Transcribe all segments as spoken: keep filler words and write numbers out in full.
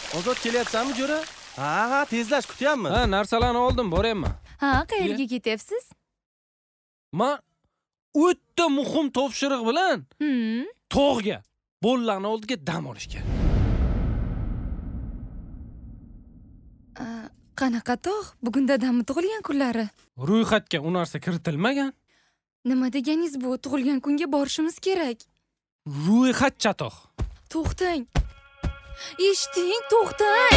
Ozod kelyapsanmi, jo'ra? Ha, ha, tezlash, kutyapmiz. Ha, narsalarni oldim, boryapman. Ha, qayerga ketyapsiz? Men o'ta muhim topshiriq bilan Hmm. tog'ga, bollarni oldiga dam olishga. Qanaqa tog'? Bugun dadamning tug'ilgan kunlari. Ro'yxatga u narsa kiritilmagan. Nima deganingiz bu? Tug'ilgan kunga borishimiz kerak. Ro'yxatcha tog'. To'xtang. Eshiting, to'xtang.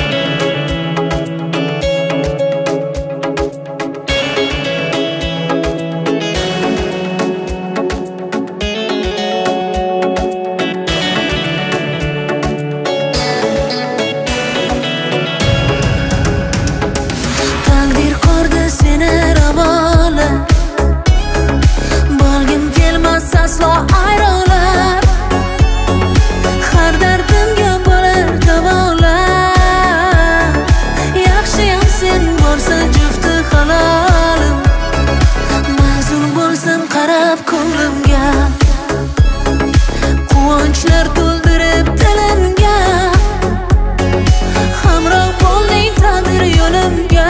Taqdir qordi seni ravola. Bo'lgim kelmas aslo ayrolar. Har dardimga bo'lar davola. Yaxshiyam sen bo'lsan jufti halolim. Ma'zur bo'lsin qarab ko'nglimga. Quvonchlar to'ldirib tilimga. Hamroh bo'lding taqdir yo'limga.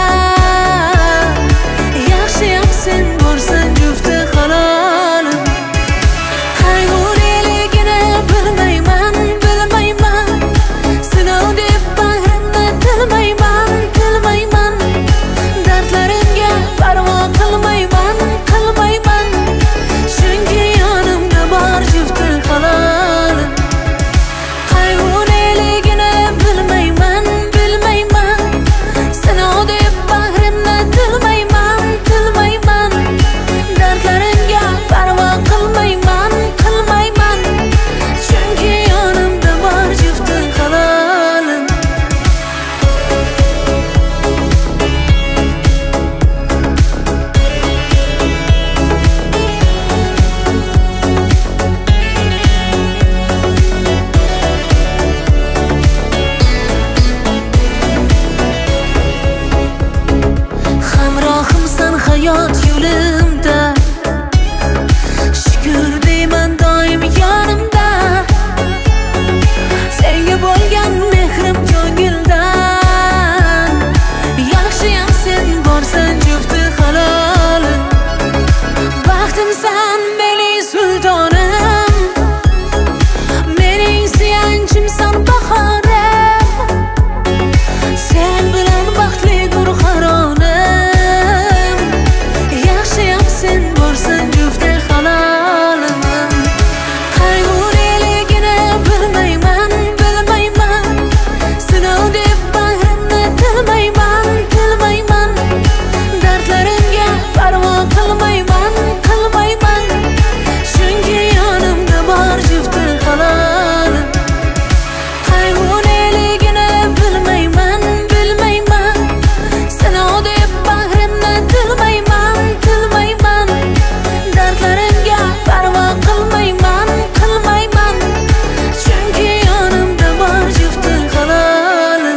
Yaxshiyam sen bo'lsan jufti halolim. Qayg'uriligini bilmayman, bilmayman. Sinov deb bag'rimni tilmayman, tilmayman. Dardlarimga parvo qilmayman, qilmayman. Chunki yonimda bor jufti halolim. Qayg'uriligini bilmayman, bilmayman. Sinov deb bag'rimni tilmayman, tilmayman. Dardlarimga parvo qilmayman, qilmayman. Chunki yonimda bor jufti halolim. Hamrohimsan hayot yo'limda. Shukr deyman doim yonimda. Senga bo'lgan mehrim ko'ngildan. Yaxshiyam sen borsan jufti halolim. Baxtimsan mening sultonim. Mening suyanchimsan bahorim. Sen bilan baxtlidir har onim. Yaxshiyam sen borsan jufti halolim. Qayg'uriligini bilmayman, bilmayman. Sinov deb bag'rimni tilmayman, tilmayman. Dardlarimga parvo qilmayman, qilmayman. Chunki yonimda bor jufti halolim. Qayg'uriligini bilmayman, bilmayman. Sinov deb bag'rimni tilmayman, tilmayman. Dardlarimga parvo qilmayman, qilmayman. Chunki yonimda bor jufti halolim.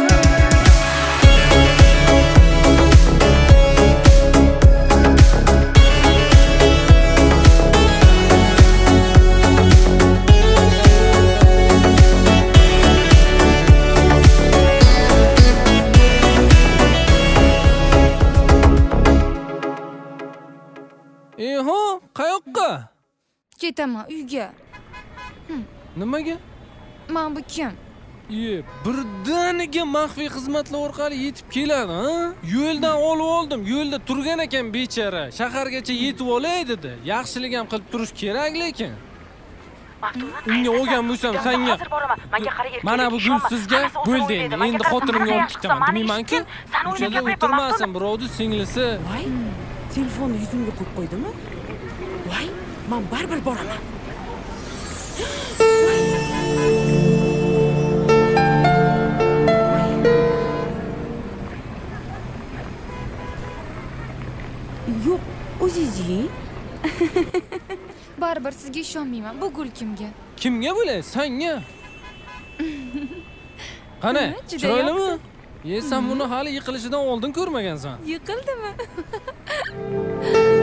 Eho, qayoqqa? Ketaman uyga. Nimaga? Men bu kim? Ye, birdaniga maxfiy xizmatlar orqali yetib keladi, ha? Yo'ldan olib oldim. Yo'lda turgan ekan bechara. Shahargacha yetib olay dedi. Yaxshilik ham qilib turish kerak lekin. Unga olgan bo'lsam senga. Mana bu gul sizga bo'ldi endi. Endi xotinimga olib ketaman. Demayman-ku. O'shada o'tirmasin, birovning singlisi. Voy, telefonni yuzimga qo'yib qo'ydimi? Voy, men baribir boraman. Yo'q, o'zingiz. Baribir sizga ishonmayman. Bu gul kimga? Kimga bo'lay? Senga. Qani, Juda chiroylimi? yoqdi. Ye, sen buni hali yiqilishidan oldin ko'rmagansan. Yiqildimi?